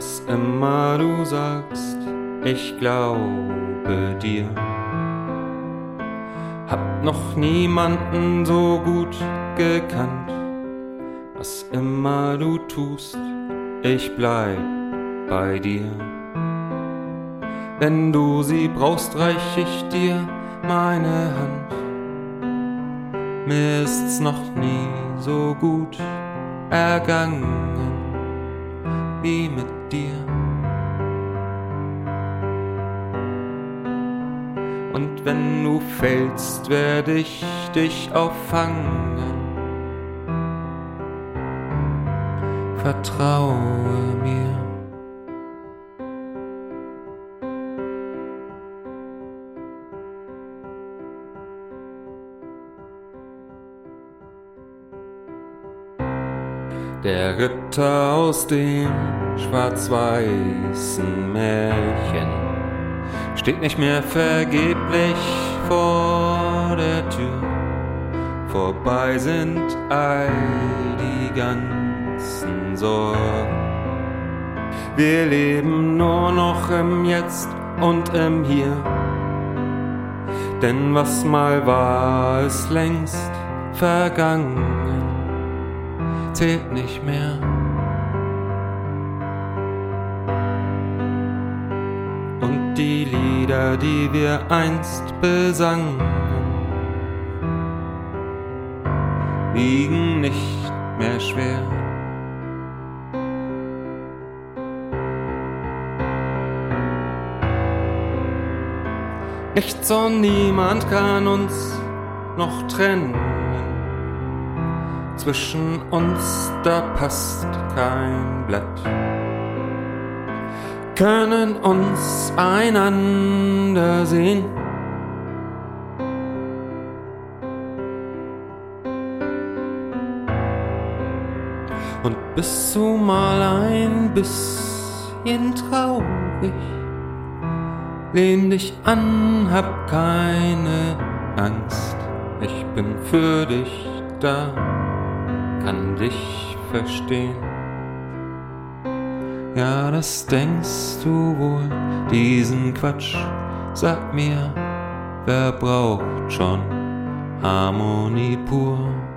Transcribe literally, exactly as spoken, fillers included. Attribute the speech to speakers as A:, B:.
A: was immer du sagst, ich glaube dir. Hab noch niemanden so gut gekannt, was immer du tust, ich bleib bei dir. Wenn du sie brauchst, reich ich dir meine Hand. Mir ist's noch nie so gut ergangen wie mit dir. Und wenn du fällst, werd ich dich auffangen. Vertraue mir. Der Ritter aus dem schwarz-weißen Märchen steht nicht mehr vergeblich vor der Tür. Vorbei sind all die ganzen Sorgen. Wir leben nur noch im Jetzt und im Hier. Denn was mal war, ist längst vergangen, zählt nicht mehr. Und die Lieder, die wir einst besangen, wiegen nicht mehr schwer. Nichts und niemand kann uns noch trennen. Zwischen uns, da passt kein Blatt. Können uns einander sehen. Und bist du mal ein bisschen traurig, lehn dich an, hab keine Angst. Ich bin für dich da, kann dich verstehen. Ja, das denkst du wohl, diesen Quatsch. Sag mir, wer braucht schon Harmonie pur?